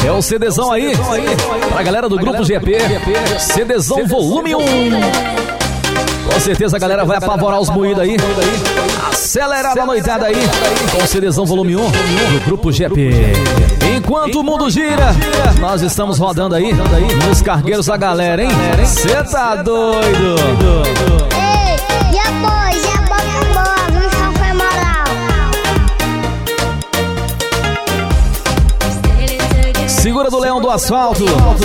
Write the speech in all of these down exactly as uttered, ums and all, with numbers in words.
É o CDzão aí, pra galera do Grupo G P. CDzão volume um. Com certeza a galera vai apavorar os moídos aí. Acelerada a noitada aí, com o CDzão volume um do Grupo G P. Enquanto o mundo gira, nós estamos rodando aí nos cargueiros da galera, hein? Cê tá doido? Ei, e após, e a boca boa, não só foi moral. Segura do Leão do Asfalto.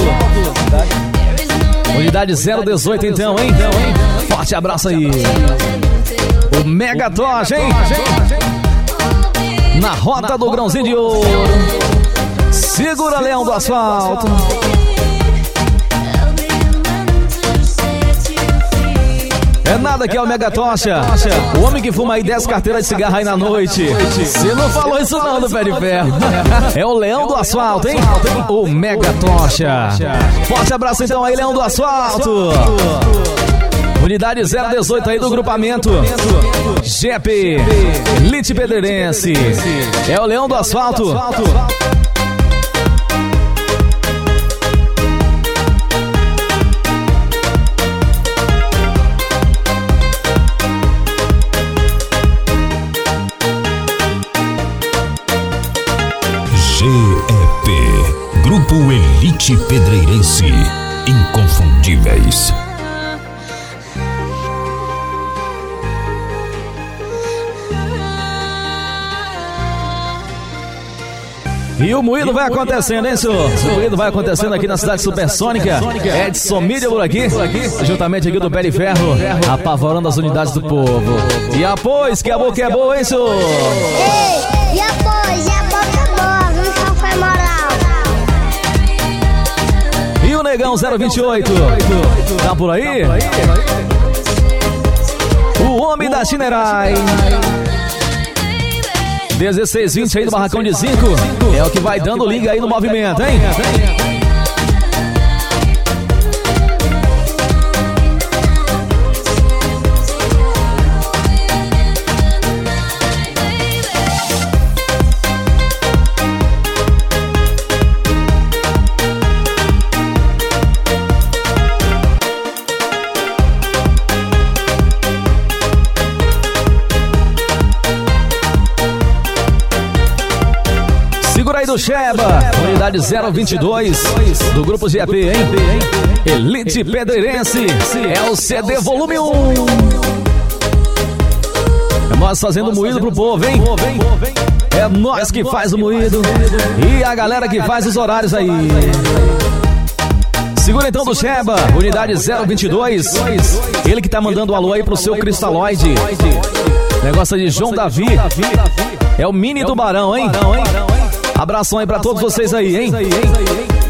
Unidade zero dezoito então, hein? Forte abraço aí. O Mega Tocha, hein? Na rota do Grãozinho de Ouro. Segura, Leão do Asfalto. É nada que é o Mega Tocha. O homem que fuma aí dez carteiras de cigarro aí na noite. Você não falou isso não do Pé de Ferro. É o Leão do Asfalto, hein? O Mega Tocha. Forte abraço então aí, Leão do Asfalto. Unidade zero dezoito aí do grupamento G P Elite Pedreirense. É o Leão do Asfalto. G E P Grupo Elite Pedreirense. Inconfundíveis. E o moído vai acontecendo, hein, senhor? O moído vai acontecendo aqui na cidade supersônica. Edson Mídia por aqui, juntamente aqui do Pé de Ferro, apavorando as unidades do povo. E após, que a boca é boa, hein, senhor? Ei, e após, e a boca boa, não só foi moral. E o Negão zero vinte e oito, tá por aí? O homem da Chinerai. dezesseis vinte aí do Barracão de Zinco. É o que vai dando liga aí no movimento, hein? Do Sheba, unidade zero vinte e dois do Grupo G P, hein? Elite Pedreirense, é o C D volume um. É nós fazendo moído pro povo, hein? É nós que faz o moído e a galera que faz os horários aí. Segura então do Sheba, unidade zero vinte e dois. Ele que tá mandando um alô aí pro seu Cristaloide. Negócio de João Davi. É o mini tubarão, hein? Abração aí pra todos vocês aí, hein?